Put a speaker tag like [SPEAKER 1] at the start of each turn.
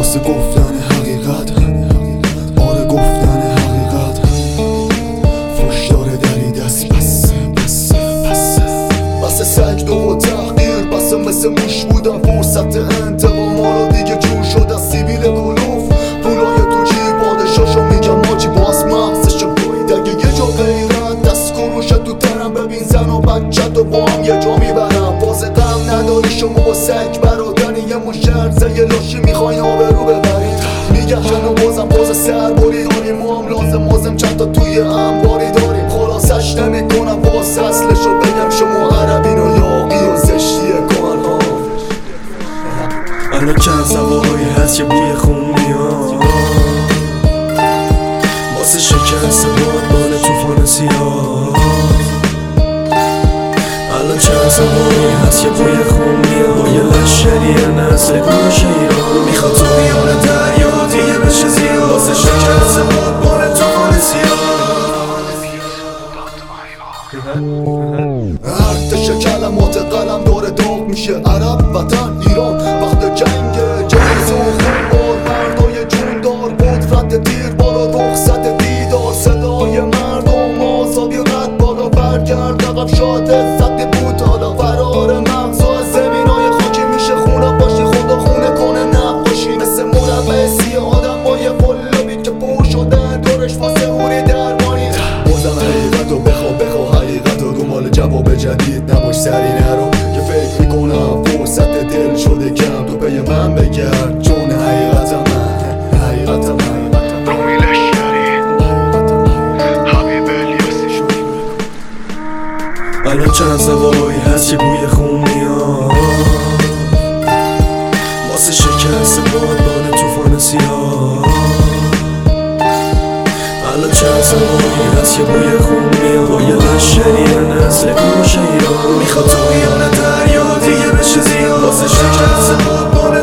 [SPEAKER 1] واسه گفتن حقیقت، آره گفتن حقیقت. فوش داره دری دست بسه سجد و تحقیر، بسه مثل موش بودم فرصت انتقام. ما رو دیگه جور شد از سیبیل کلوف، پولای تو جیب پادشاشو میگم ماچی باز مغزشو باید. اگه یه جا غیرت دست کروشت تو تنم، ببین زن و بچت و با هم یه جا میبرم. باز غم نداری شما با سگ برادری، یه مشرزه یه لاشی میخواین آبرو ببرید. میگم جنو باز سرباری داریم، ما هم لازم چند تا توی انباری داریم. خلاصش نمیکنم باز اصلشو بگم، شما عربین و یاقی و زشتی کن ها.
[SPEAKER 2] الان چند سوارهایی هست که بوی خون میاد، واسه شکست بادبان توفان سیاه. الان چند سوارهایی هست که بوی خون میاد، با یه لشکری نسل گوش ایران. میخواد تو میان دریا دیگه بشه زیاد، واسه شکست بادبان توفان سیاه.
[SPEAKER 1] ارتش کلمات قلم داره داغ میشه. عرب وطن ایران وقت جنگ جهاز و خونبار، مردای جوندار قدرت تیر بالا رخصت دیدار. صدای مردم آزادی قد بالا، برگرد عقب شاد صد بود حالا. فرار مغزو از زمینای خاکی میشه خونه باشی، خدا خونه کنه نقاشی. مثل مربع سیاه آدمای قلابی که پر شدن دورش واسه اوری درمانی. بازم حقیقت و بخوا حقیقت و دنبال جواب جدید نباش سری نرو. که فکر میکنم فرصت دل شده کم، تو پی من بگرد چون حقیقت من
[SPEAKER 3] رومی لشکری حبیب الیاسی شد.
[SPEAKER 2] الان چند سوارهایی هست که بوی خون میاد، واسه شکست بادبان توفان سیاه. الان چند سوارهایی هست که بوی خون میاد، با یه لشکری نسل گوش ایران. میخواد تو میان دریا دیگه بشه زیاد، واسه شکست بادبان